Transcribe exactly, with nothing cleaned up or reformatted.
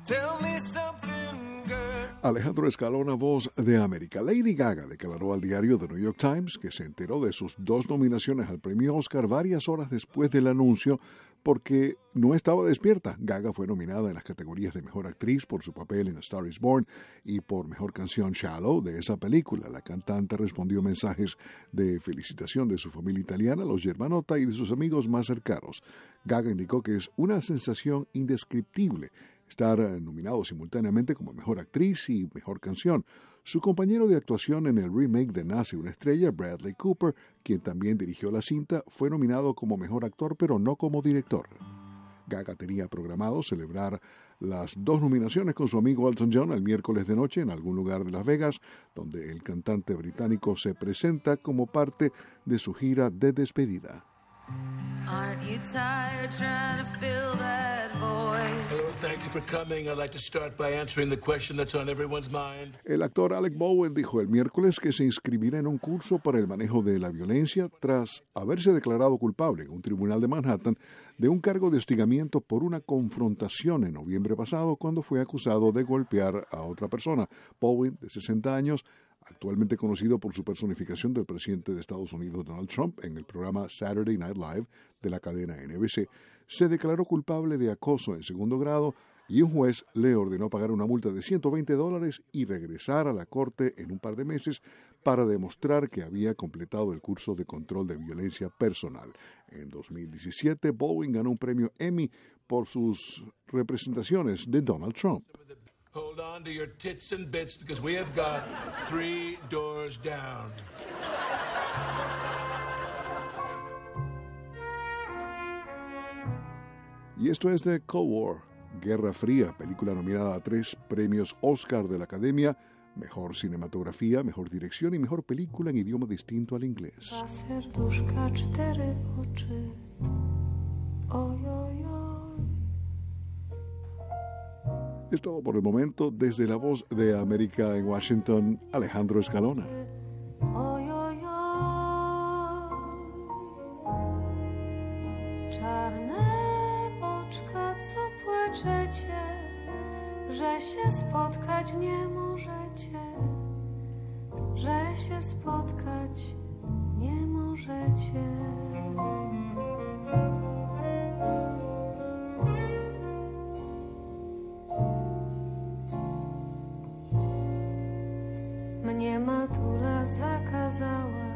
Tell me something, girl. Alejandro Escalona, Voz de América. Lady Gaga declaró al diario The New York Times que se enteró de sus dos nominaciones al premio Oscar varias horas después del anuncio porque no estaba despierta. Gaga fue nominada en las categorías de Mejor Actriz por su papel en A Star is Born y por Mejor Canción Shallow de esa película. La cantante respondió mensajes de felicitación de su familia italiana, los Germanotta y de sus amigos más cercanos. Gaga indicó que es una sensación indescriptible estar nominado simultáneamente como Mejor Actriz y Mejor Canción. Su compañero de actuación en el remake de Nace una estrella, Bradley Cooper, quien también dirigió la cinta, fue nominado como Mejor Actor, pero no como director. Gaga tenía programado celebrar las dos nominaciones con su amigo Elton John el miércoles de noche en algún lugar de Las Vegas, donde el cantante británico se presenta como parte de su gira de despedida. Aren't you tired trying to fill that void? Hello, thank you for coming. I'd like to start by answering the question that's on everyone's mind. El actor Alec Bowen dijo el miércoles que se inscribirá en un curso para el manejo de la violencia tras haberse declarado culpable en un tribunal de Manhattan de un cargo de hostigamiento por una confrontación en noviembre pasado cuando fue acusado de golpear a otra persona. Bowen, de sesenta años, actualmente conocido por su personificación del presidente de Estados Unidos Donald Trump en el programa Saturday Night Live de la cadena N B C, se declaró culpable de acoso en segundo grado y un juez le ordenó pagar una multa de ciento veinte dólares y regresar a la corte en un par de meses para demostrar que había completado el curso de control de violencia personal. En dos mil diecisiete, Bowen ganó un premio Emmy por sus representaciones de Donald Trump. Hold on to your tits and bits because we have got three doors down. Y esto es de Cold War, Guerra Fría, película nominada a tres premios Oscar de la Academia, Mejor Cinematografía, Mejor Dirección y Mejor Película en idioma distinto al inglés. Es todo por el momento. Desde La Voz de América en Washington, Alejandro Escalona. Czarne oczka, co płaczecie, że się spotkać nie możecie, że się spotkać nie możecie. Mnie matula zakazała